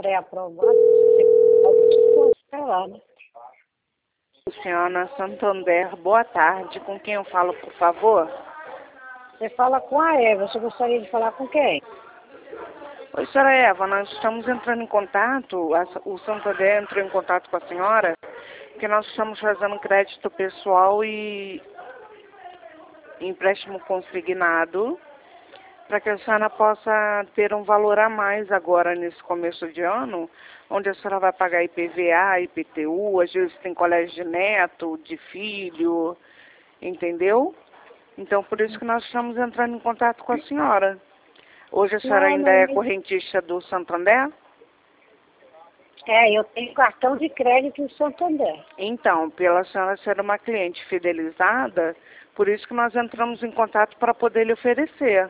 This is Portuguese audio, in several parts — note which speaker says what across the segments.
Speaker 1: pré-aprovado. Sei lá, né?
Speaker 2: Luciana Santander, boa tarde. Com quem eu falo, por favor?
Speaker 1: Você fala com a Eva, você gostaria de falar com quem?
Speaker 2: Oi, senhora Eva, nós estamos entrando em contato, o Santander entrou em contato com a senhora, porque nós estamos fazendo crédito pessoal e empréstimo consignado, para que a senhora possa ter um valor a mais agora nesse começo de ano, onde a senhora vai pagar IPVA, IPTU, às vezes tem colégio de neto, de filho, entendeu? Então, por isso que nós estamos entrando em contato com a senhora. Hoje a senhora
Speaker 1: Não,
Speaker 2: ainda
Speaker 1: não.
Speaker 2: é correntista do Santander?
Speaker 1: Eu tenho cartão de crédito em Santander.
Speaker 2: Então, pela senhora ser uma cliente fidelizada, por isso que nós entramos em contato para poder lhe oferecer.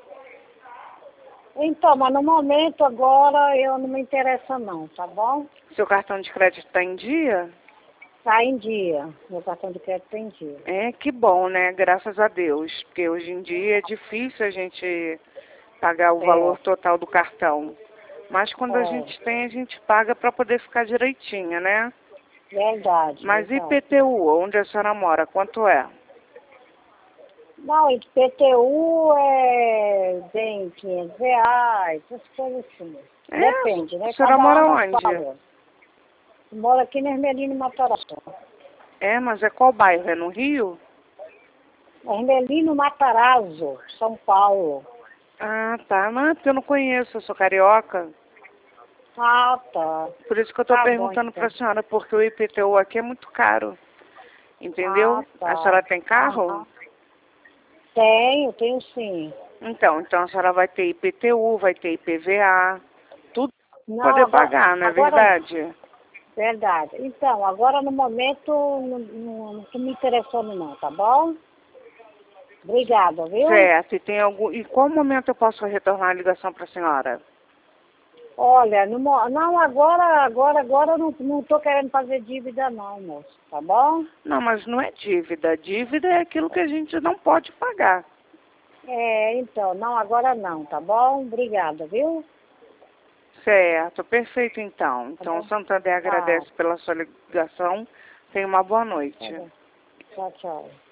Speaker 1: Então, mas no momento agora eu não me interessa não, tá bom?
Speaker 2: Seu cartão de crédito está em dia?
Speaker 1: Tá em dia. Meu cartão de crédito tá em dia.
Speaker 2: É, que bom, né? Graças a Deus. Porque hoje em dia é difícil a gente pagar o valor total do cartão. Mas quando a gente tem, a gente paga para poder ficar direitinho, né?
Speaker 1: Verdade,
Speaker 2: Mas
Speaker 1: verdade.
Speaker 2: IPTU, onde a senhora mora, quanto é?
Speaker 1: Não, IPTU vem R$ 500, essas coisas assim.
Speaker 2: É,
Speaker 1: Depende, né?
Speaker 2: a senhora
Speaker 1: Cada
Speaker 2: mora
Speaker 1: ano
Speaker 2: onde?
Speaker 1: valor. Moro aqui no Hermelino Matarazzo.
Speaker 2: É, mas é qual bairro? É no Rio?
Speaker 1: Hermelino Matarazzo, São Paulo.
Speaker 2: Ah, tá. Não, é porque eu não conheço, eu sou carioca.
Speaker 1: Ah, tá.
Speaker 2: Por isso que eu estou
Speaker 1: Tá bom,
Speaker 2: perguntando para
Speaker 1: então.
Speaker 2: a senhora, porque o IPTU aqui é muito caro.
Speaker 1: Ah,
Speaker 2: Entendeu? A
Speaker 1: tá.
Speaker 2: senhora tem carro?
Speaker 1: Tenho sim.
Speaker 2: Então a senhora vai ter IPTU, vai ter IPVA, tudo pra
Speaker 1: Não,
Speaker 2: poder pagar, não é verdade?
Speaker 1: verdade. Então, agora no momento não tô me interessando não, tá bom? Obrigada, viu?
Speaker 2: Certo. E tem algum. E qual momento eu posso retornar a ligação para a senhora?
Speaker 1: Olha, não, agora eu não tô querendo fazer dívida não, moço, tá bom?
Speaker 2: Não, mas não é dívida. Dívida é aquilo que a gente não pode pagar.
Speaker 1: Então, não, agora não, tá bom? Obrigada, viu?
Speaker 2: Certo, perfeito então.
Speaker 1: Tá
Speaker 2: Então,
Speaker 1: bom?
Speaker 2: o Santander
Speaker 1: Tchau.
Speaker 2: agradece pela sua ligação. Tenha uma boa
Speaker 1: Tá
Speaker 2: noite.
Speaker 1: bom. Tchau, tchau.